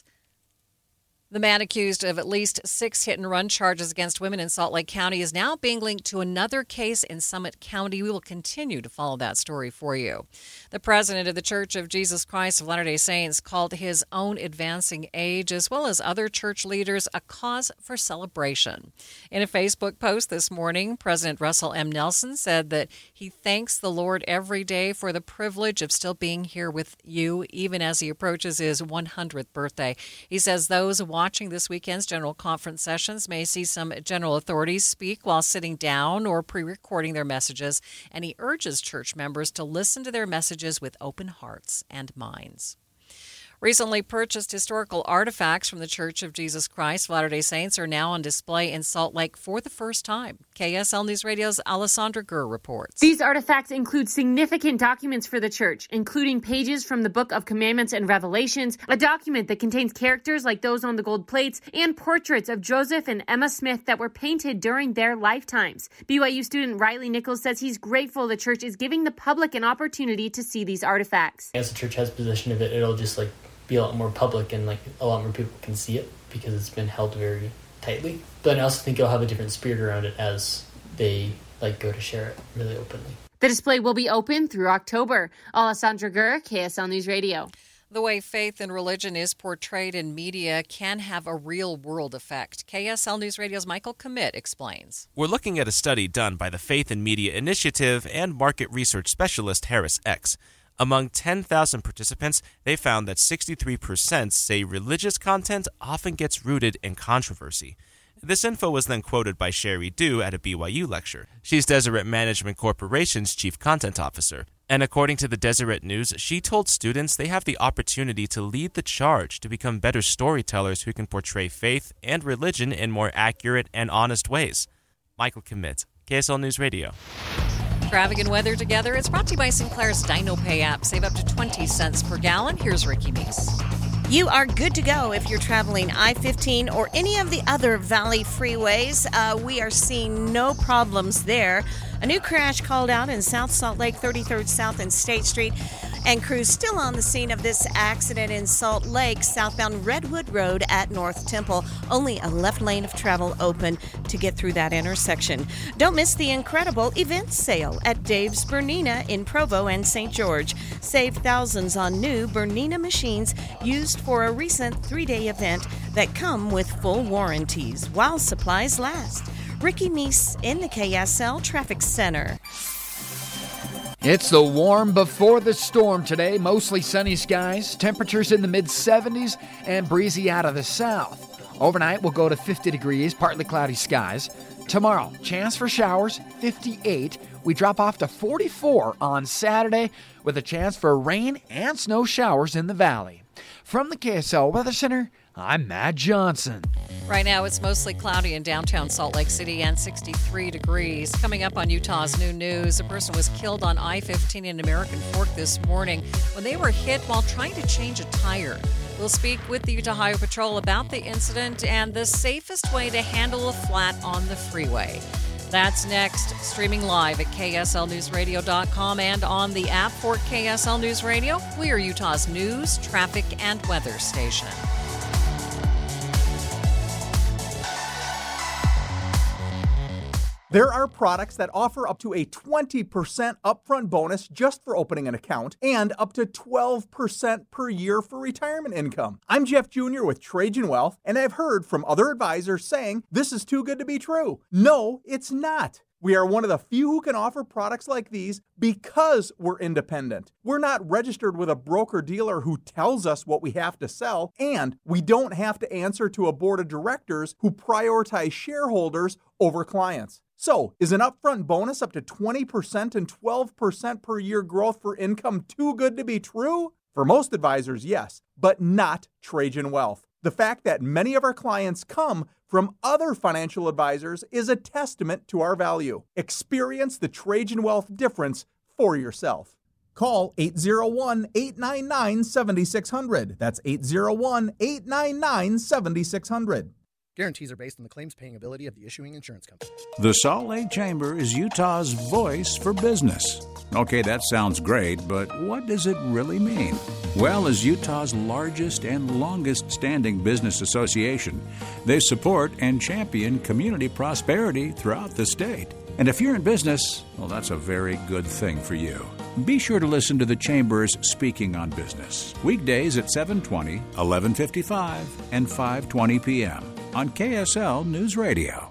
The man accused of at least six hit-and-run charges against women in Salt Lake County is now being linked to another case in Summit County. We will continue to follow that story for you. The president of the Church of Jesus Christ of Latter-day Saints called his own advancing age, as well as other church leaders, a cause for celebration. In a Facebook post this morning, President Russell M. Nelson said that he thanks the Lord every day for the privilege of still being here with you, even as he approaches his one hundredth birthday. He says those watching this weekend's General Conference sessions may see some general authorities speak while sitting down or pre-recording their messages, and he urges church members to listen to their messages with open hearts and minds. Recently purchased historical artifacts from the Church of Jesus Christ of Latter-day Saints are now on display in Salt Lake for the first time. K S L News Radio's Alessandra Gurr reports. These artifacts include significant documents for the church, including pages from the Book of Commandments and Revelations, a document that contains characters like those on the gold plates, and portraits of Joseph and Emma Smith that were painted during their lifetimes. B Y U student Riley Nichols says he's grateful the church is giving the public an opportunity to see these artifacts. As the church has possession of it, it'll just like be a lot more public and like a lot more people can see it because it's been held very tightly. But I also think it'll have a different spirit around it as they like go to share it really openly. The display will be open through October. Alessandra Gurr, K S L News Radio. The way faith and religion is portrayed in media can have a real-world effect. K S L News Radio's Michael Commit explains. We're looking at a study done by the Faith and Media Initiative and market research specialist Harris X. Among ten thousand participants, they found that sixty-three percent say religious content often gets rooted in controversy. This info was then quoted by Sherry Dew at a B Y U lecture. She's Deseret Management Corporation's Chief Content Officer. And according to the Deseret News, she told students they have the opportunity to lead the charge to become better storytellers who can portray faith and religion in more accurate and honest ways. Michael Commit, K S L News Radio. Traffic and weather together. It's brought to you by Sinclair's DinoPay app. Save up to twenty cents per gallon. Here's Ricky Meese. You are good to go if you're traveling I fifteen or any of the other Valley freeways. Uh, we are seeing no problems there. A new crash called out in South Salt Lake, thirty-third South and State Street. And crews still on the scene of this accident in Salt Lake, southbound Redwood Road at North Temple. Only a left lane of travel open to get through that intersection. Don't miss the incredible event sale at Dave's Bernina in Provo and Saint George. Save thousands on new Bernina machines used for a recent three-day event that come with full warranties while supplies last. Ricky Meese in the K S L Traffic Center. It's the warm before the storm today. Mostly sunny skies, temperatures in the mid seventies, and breezy out of the south. Overnight, we'll go to fifty degrees, partly cloudy skies. Tomorrow, chance for showers, fifty-eight. We drop off to forty-four on Saturday with a chance for rain and snow showers in the valley. From the K S L Weather Center, I'm Matt Johnson. Right now, it's mostly cloudy in downtown Salt Lake City and sixty-three degrees. Coming up on Utah's New News, a person was killed on I fifteen in American Fork this morning when they were hit while trying to change a tire. We'll speak with the Utah Highway Patrol about the incident and the safest way to handle a flat on the freeway. That's next, streaming live at K S L news radio dot com and on the app for K S L News Radio. We are Utah's news, traffic, and weather station. There are products that offer up to a twenty percent upfront bonus just for opening an account and up to twelve percent per year for retirement income. I'm Jeff Junior with Trajan Wealth, and I've heard from other advisors saying this is too good to be true. No, it's not. We are one of the few who can offer products like these because we're independent. We're not registered with a broker-dealer who tells us what we have to sell, and we don't have to answer to a board of directors who prioritize shareholders over clients. So, is an upfront bonus up to twenty percent and twelve percent per year growth for income too good to be true? For most advisors, yes, but not Trajan Wealth. The fact that many of our clients come from other financial advisors is a testament to our value. Experience the Trajan Wealth difference for yourself. Call eight zero one, eight nine nine, seven six zero zero. That's eight zero one, eight nine nine, seven six zero zero. Guarantees are based on the claims-paying ability of the issuing insurance company. The Salt Lake Chamber is Utah's voice for business. Okay, that sounds great, but what does it really mean? Well, as Utah's largest and longest-standing business association, they support and champion community prosperity throughout the state. And if you're in business, well, that's a very good thing for you. Be sure to listen to the Chamber's Speaking on Business, weekdays at seven twenty, eleven fifty-five, and five twenty p.m. on K S L News Radio.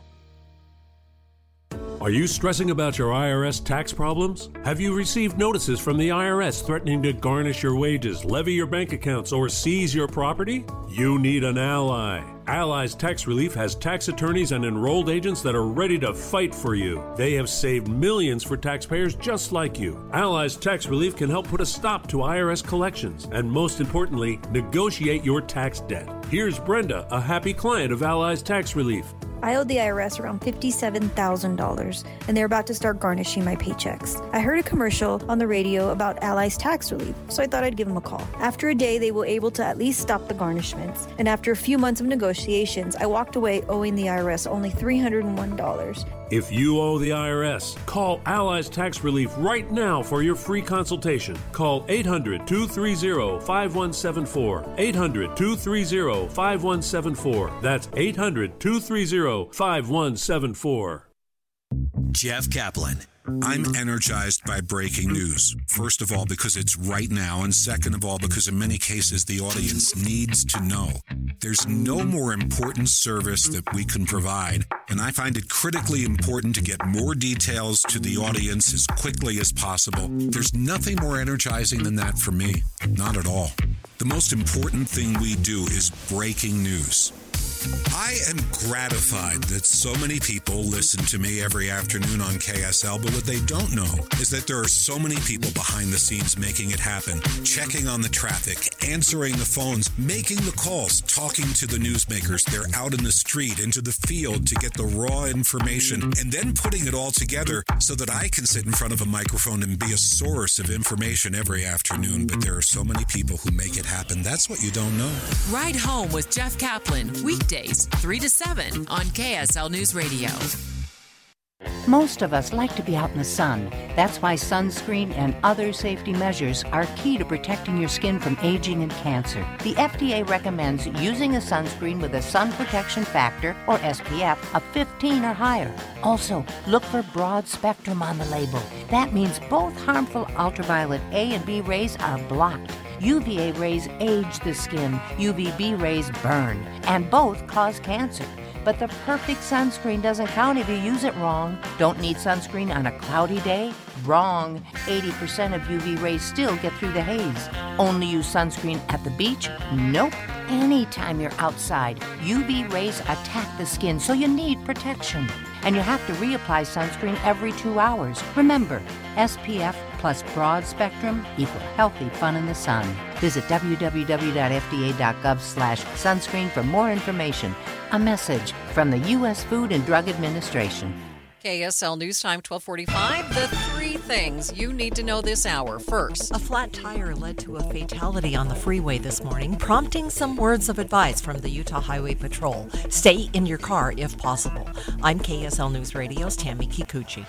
Are you stressing about your I R S tax problems? Have you received notices from the I R S threatening to garnish your wages, levy your bank accounts, or seize your property? You need an ally. Allies Tax Relief has tax attorneys and enrolled agents that are ready to fight for you. They have saved millions for taxpayers just like you. Allies Tax Relief can help put a stop to I R S collections and, most importantly, negotiate your tax debt. Here's Brenda, a happy client of Allies Tax Relief. I owed the I R S around fifty-seven thousand dollars, and they're about to start garnishing my paychecks. I heard a commercial on the radio about Allies Tax Relief, so I thought I'd give them a call. After a day, they were able to at least stop the garnishments, and after a few months of negotiations, I walked away owing the I R S only three hundred one dollars. If you owe the I R S, call Allies Tax Relief right now for your free consultation. Call eight hundred, two three zero, five one seven four. eight hundred, two three zero, five one seven four. That's eight hundred, two three zero, five one seven four. Jeff Kaplan. I'm energized by breaking news. First of all, because it's right now, and second of all, because in many cases the audience needs to know. There's no more important service that we can provide, and I find it critically important to get more details to the audience as quickly as possible. There's nothing more energizing than that for me. Not at all. The most important thing we do is breaking news. I am gratified that so many people listen to me every afternoon on K S L, but what they don't know is that there are so many people behind the scenes making it happen, checking on the traffic, answering the phones, making the calls, talking to the newsmakers. They're out in the street, into the field to get the raw information, and then putting it all together so that I can sit in front of a microphone and be a source of information every afternoon. But there are so many people who make it happen. That's what you don't know. Ride Home with Jeff Kaplan, weekdays, three to seven on K S L News Radio. Most of us like to be out in the sun. That's why sunscreen and other safety measures are key to protecting your skin from aging and cancer. The F D A recommends using a sunscreen with a sun protection factor, or S P F, of fifteen or higher. Also, look for broad spectrum on the label. That means both harmful ultraviolet A and B rays are blocked. U V A rays age the skin, U V B rays burn, and both cause cancer. But the perfect sunscreen doesn't count if you use it wrong. Don't need sunscreen on a cloudy day? Wrong. eighty percent of U V rays still get through the haze. Only use sunscreen at the beach? Nope. Anytime you're outside, U V rays attack the skin, so you need protection. And you have to reapply sunscreen every two hours. Remember, S P F plus broad spectrum equal healthy fun in the sun. Visit w w w dot f d a dot gov slash sunscreen for more information. A message from the U S Food and Drug Administration. K S L News Time twelve forty-five. The three things you need to know this hour. First, a flat tire led to a fatality on the freeway this morning, prompting some words of advice from the Utah Highway Patrol. Stay in your car if possible. I'm K S L News Radio's Tammy Kikuchi.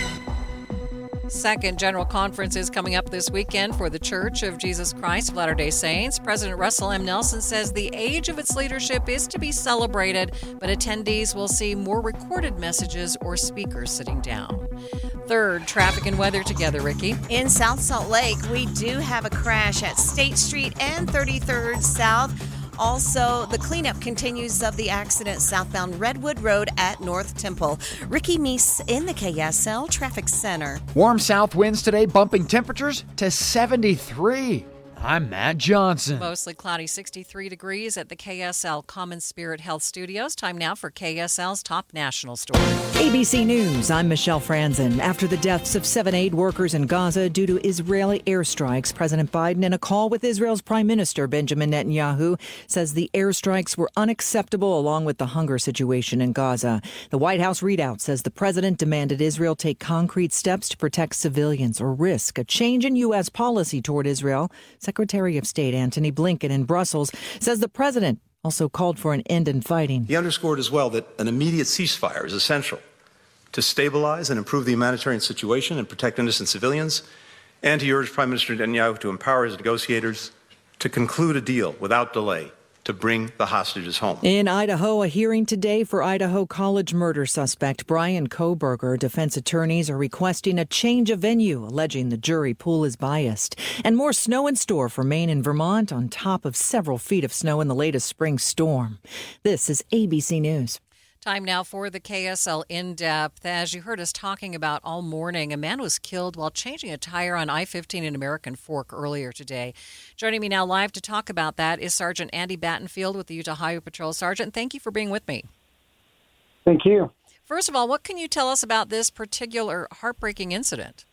Second General Conference is coming up this weekend for the Church of Jesus Christ of Latter-day Saints. President Russell M. Nelson says the age of its leadership is to be celebrated, but attendees will see more recorded messages or speakers sitting down. Third, traffic and weather together, Ricky. In South Salt Lake, we do have a crash at State Street and thirty-third South. Also, the cleanup continues of the accident southbound Redwood Road at North Temple. Ricky Meese in the K S L Traffic Center. Warm south winds today, bumping temperatures to seventy-three. I'm Matt Johnson. Mostly cloudy, sixty-three degrees at the K S L Common Spirit Health Studios. Time now for K S L's top national story. A B C News, I'm Michelle Franzen. After the deaths of seven aid workers in Gaza due to Israeli airstrikes, President Biden, in a call with Israel's Prime Minister Benjamin Netanyahu, says the airstrikes were unacceptable along with the hunger situation in Gaza. The White House readout says the president demanded Israel take concrete steps to protect civilians or risk a change in U S policy toward Israel. Secretary of State Antony Blinken in Brussels says the president also called for an end in fighting. He underscored as well that an immediate ceasefire is essential to stabilize and improve the humanitarian situation and protect innocent civilians, and he urged Prime Minister Netanyahu to empower his negotiators to conclude a deal without delay to bring the hostages home. In Idaho, a hearing today for Idaho College murder suspect Brian Kohberger. Defense attorneys are requesting a change of venue, alleging the jury pool is biased. And more snow in store for Maine and Vermont on top of several feet of snow in the latest spring storm. This is A B C News. Time now for the K S L In-Depth. As you heard us talking about all morning, a man was killed while changing a tire on I fifteen in American Fork earlier today. Joining me now live to talk about that is Sergeant Andy Battenfield with the Utah Highway Patrol. Sergeant, thank you for being with me. Thank you. First of all, what can you tell us about this particular heartbreaking incident?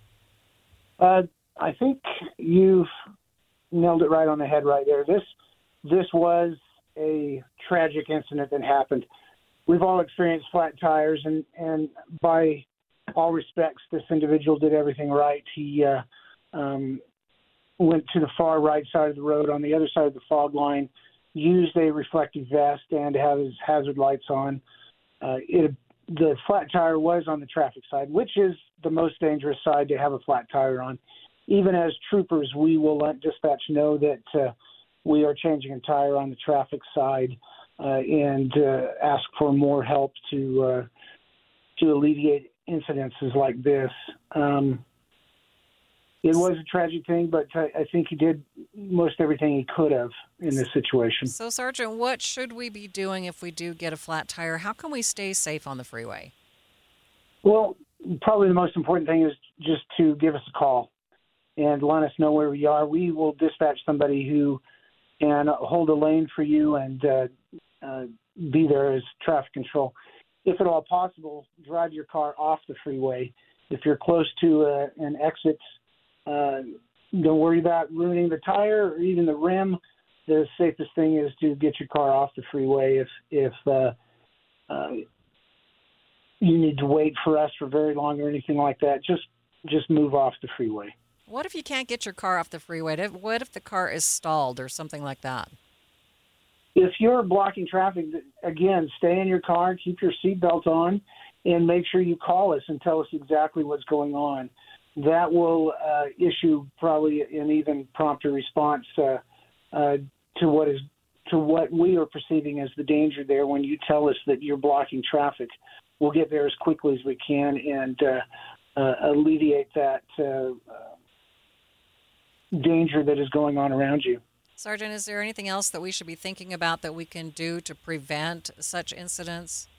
Uh, I think you've nailed it right on the head right there. This, this was a tragic incident that happened. We've all experienced flat tires, and, and by all respects, this individual did everything right. He uh, um, went to the far right side of the road on the other side of the fog line, used a reflective vest and had his hazard lights on. Uh, it, the flat tire was on the traffic side, which is the most dangerous side to have a flat tire on. Even as troopers, we will let dispatch know that uh, we are changing a tire on the traffic side. Uh, and uh, ask for more help to uh, to alleviate incidences like this. Um, it was a tragic thing, but I, I think he did most everything he could have in this situation. So, Sergeant, what should we be doing if we do get a flat tire? How can we stay safe on the freeway? Well, probably the most important thing is just to give us a call and let us know where we are. We will dispatch somebody who can hold a lane for you and uh, Uh, be there as traffic control. If at all possible, drive your car off the freeway. If you're close to uh, an exit, uh, don't worry about ruining the tire or even the rim. The safest thing is to get your car off the freeway. If if uh, uh, you need to wait for us for very long or anything like that, just just move off the freeway. What if you can't get your car off the freeway? What if the car is stalled or something like that? If you're blocking traffic, again, stay in your car, keep your seatbelt on, and make sure you call us and tell us exactly what's going on. That will uh, issue probably an even prompter response uh, uh, to what is to what we are perceiving as the danger there. When you tell us that you're blocking traffic, we'll get there as quickly as we can and uh, uh, alleviate that uh, danger that is going on around you. Sergeant, is there anything else that we should be thinking about that we can do to prevent such incidents?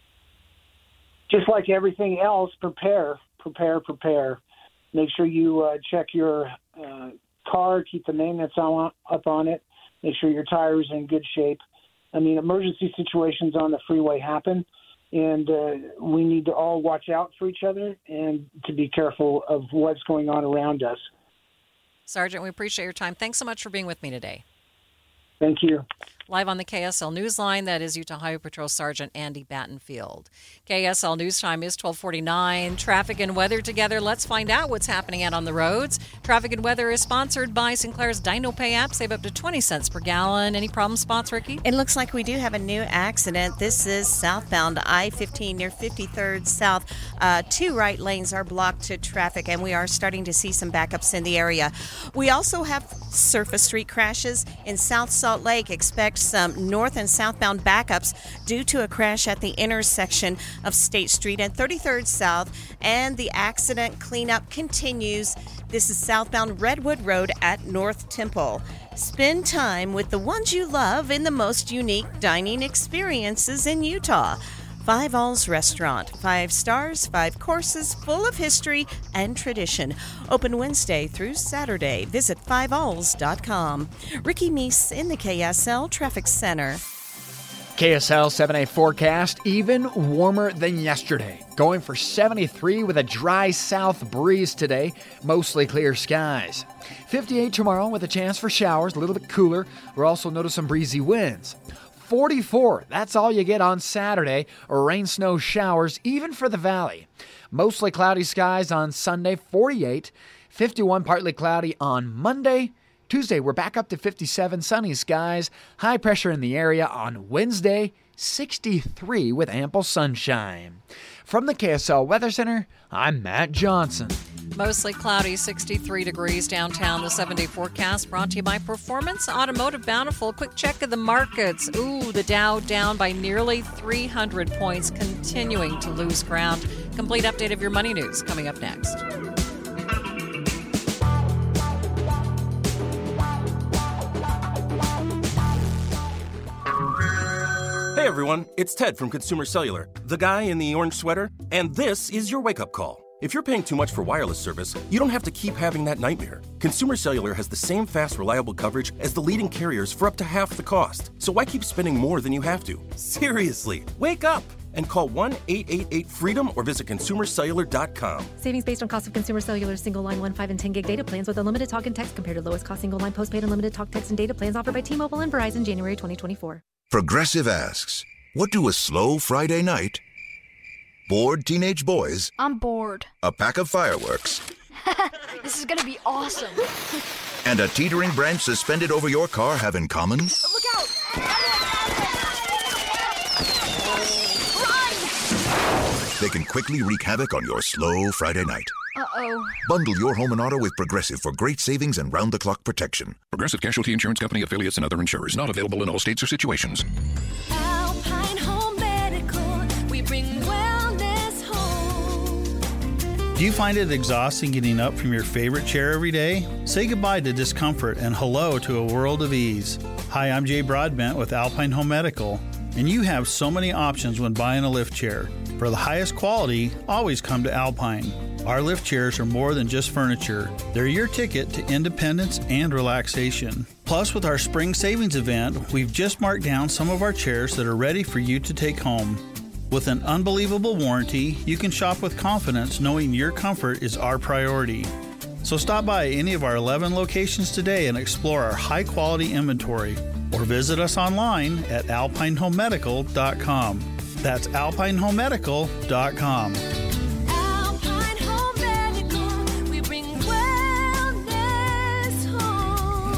Just like everything else, prepare, prepare, prepare. Make sure you uh, check your uh, car, keep the maintenance on, up on it, make sure your tire is in good shape. I mean, emergency situations on the freeway happen, and uh, we need to all watch out for each other and to be careful of what's going on around us. Sergeant, we appreciate your time. Thanks so much for being with me today. Thank you. Live on the K S L Newsline, that is Utah Highway Patrol Sergeant Andy Battenfield. K S L News Time is twelve forty-nine. Traffic and weather together. Let's find out what's happening out on the roads. Traffic and weather is sponsored by Sinclair's Dino Pay app. Save up to twenty cents per gallon. Any problem spots, Ricky? It looks like we do have a new accident. This is southbound I fifteen near fifty-third South. Uh, two right lanes are blocked to traffic, and we are starting to see some backups in the area. We also have surface street crashes in South Salt Lake. Expect some north and southbound backups due to a crash at the intersection of State Street and thirty-third South, and the accident cleanup continues. This is southbound Redwood Road at North Temple. Spend time with the ones you love in the most unique dining experiences in Utah. Five Alls Restaurant, five stars, five courses, full of history and tradition. Open Wednesday through Saturday. Visit five alls dot com. Ricky Meese in the K S L Traffic Center. K S L seven A forecast, even warmer than yesterday. Going for seventy-three with a dry south breeze today. Mostly clear skies. fifty-eight tomorrow with a chance for showers, a little bit cooler. We'll also notice some breezy winds. forty-four, that's all you get on Saturday, or rain, snow, showers, even for the valley. Mostly cloudy skies on Sunday, forty-eight. fifty-one, partly cloudy on Monday. Tuesday, we're back up to fifty-seven, sunny skies. High pressure in the area on Wednesday, sixty-three with ample sunshine. From the K S L Weather Center, I'm Matt Johnson. Mostly cloudy, sixty-three degrees downtown. The seven-day forecast brought to you by Performance Automotive Bountiful. Quick check of the markets. Ooh, the Dow down by nearly three hundred points, continuing to lose ground. Complete update of your money news coming up next. Hey everyone, it's Ted from Consumer Cellular, the guy in the orange sweater, and this is your wake-up call. If you're paying too much for wireless service, you don't have to keep having that nightmare. Consumer Cellular has the same fast, reliable coverage as the leading carriers for up to half the cost. So why keep spending more than you have to? Seriously, wake up and call one eight eight eight freedom or visit consumer cellular dot com. Savings based on cost of Consumer Cellular single line one, five, and ten gig data plans with unlimited talk and text compared to lowest cost single line postpaid unlimited talk, text, and data plans offered by T-Mobile and Verizon January twenty twenty-four. Progressive asks, what do a slow Friday night, bored teenage boys, I'm bored, a pack of fireworks, this is gonna be awesome, and a teetering branch suspended over your car have in common? Look out! They can quickly wreak havoc on your slow Friday night. Uh-oh. Bundle your home and auto with Progressive for great savings and round-the-clock protection. Progressive Casualty Insurance Company, affiliates, and other insurers. Not available in all states or situations. Alpine Home Medical, we bring wellness home. Do you find it exhausting getting up from your favorite chair every day? Say goodbye to discomfort and hello to a world of ease. Hi, I'm Jay Broadbent with Alpine Home Medical, and you have so many options when buying a lift chair. For the highest quality, always come to Alpine. Our lift chairs are more than just furniture. They're your ticket to independence and relaxation. Plus, with our spring savings event, we've just marked down some of our chairs that are ready for you to take home. With an unbelievable warranty, you can shop with confidence knowing your comfort is our priority. So stop by any of our eleven locations today and explore our high-quality inventory, or visit us online at alpine home medical dot com. That's alpine home medical dot com. Alpine Home Medical, we bring wellness home.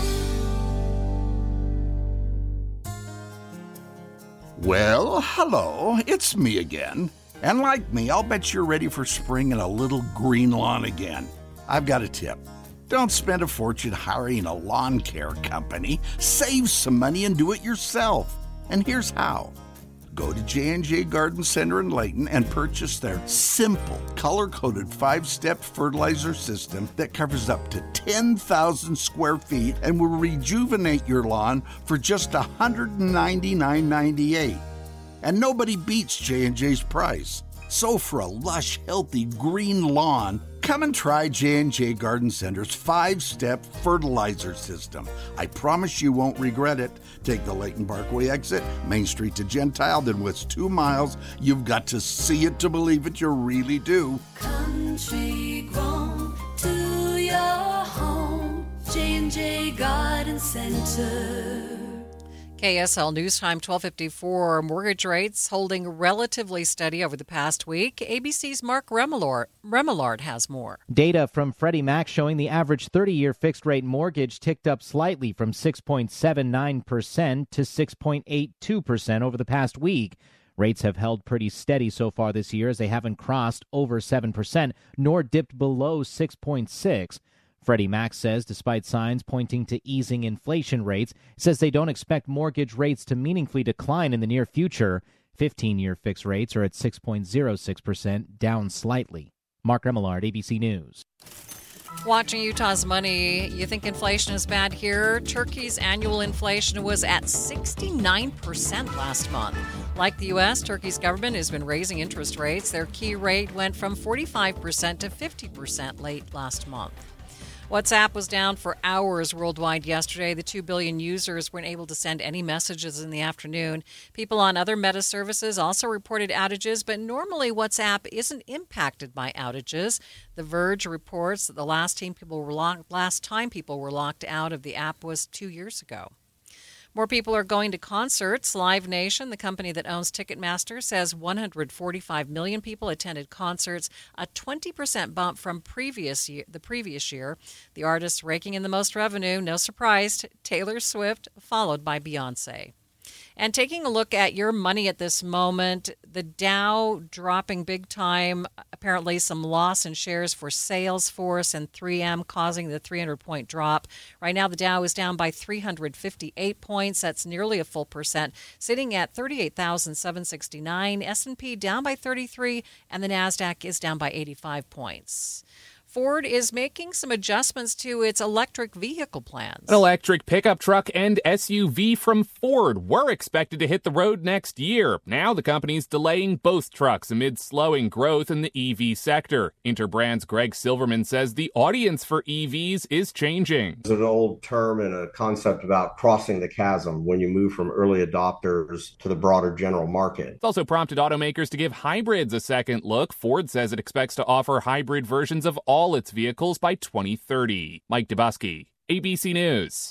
Well, hello, it's me again. And like me, I'll bet you're ready for spring and a little green lawn again. I've got a tip. Don't spend a fortune hiring a lawn care company. Save some money and do it yourself. And here's how. Go to J and J Garden Center in Layton and purchase their simple, color-coded five-step fertilizer system that covers up to ten thousand square feet and will rejuvenate your lawn for just one hundred ninety-nine ninety-eight. And nobody beats J and J's price. So for a lush, healthy green lawn, come and try J and J Garden Center's five-step fertilizer system. I promise you won't regret it. Take the Layton Parkway exit, Main Street to Gentile, then west two miles. You've got to see it to believe it. You really do. Country grown to your home, J and J Garden Center. K S L News Time, twelve fifty-four. Mortgage rates holding relatively steady over the past week. A B C's Mark Remillard, Remillard has more. Data from Freddie Mac showing the average thirty-year fixed-rate mortgage ticked up slightly from six point seven nine percent to six point eight two percent over the past week. Rates have held pretty steady so far this year as they haven't crossed over seven percent, nor dipped below six point six percent. Freddie Mac says despite signs pointing to easing inflation rates, says they don't expect mortgage rates to meaningfully decline in the near future. fifteen-year fixed rates are at six point zero six percent, down slightly. Mark Remillard, A B C News. Watching Utah's money, you think inflation is bad here? Turkey's annual inflation was at sixty-nine percent last month. Like the U S, Turkey's government has been raising interest rates. Their key rate went from forty-five percent to fifty percent late last month. WhatsApp was down for hours worldwide yesterday. The two billion users weren't able to send any messages in the afternoon. People on other Meta services also reported outages, but normally WhatsApp isn't impacted by outages. The Verge reports that the last time people were locked, last time people were locked out of the app was two years ago. More people are going to concerts. Live Nation, the company that owns Ticketmaster, says one hundred forty-five million people attended concerts, a twenty percent bump from previous year, the previous year. The artists raking in the most revenue, no surprise, Taylor Swift, followed by Beyonce. And taking a look at your money at this moment, the Dow dropping big time, apparently some loss in shares for Salesforce and three M causing the three hundred point drop. Right now the Dow is down by three hundred fifty-eight points. That's nearly a full percent, sitting at thirty-eight thousand seven hundred sixty-nine. S and P down by thirty-three, and the NASDAQ is down by eighty-five points. Ford is making some adjustments to its electric vehicle plans. An electric pickup truck and S U V from Ford were expected to hit the road next year. Now the company's delaying both trucks amid slowing growth in the E V sector. Interbrand's Greg Silverman says the audience for E Vs is changing. There's an old term and a concept about crossing the chasm when you move from early adopters to the broader general market. It's also prompted automakers to give hybrids a second look. Ford says it expects to offer hybrid versions of all all its vehicles by twenty thirty. Mike Dubusky, A B C News.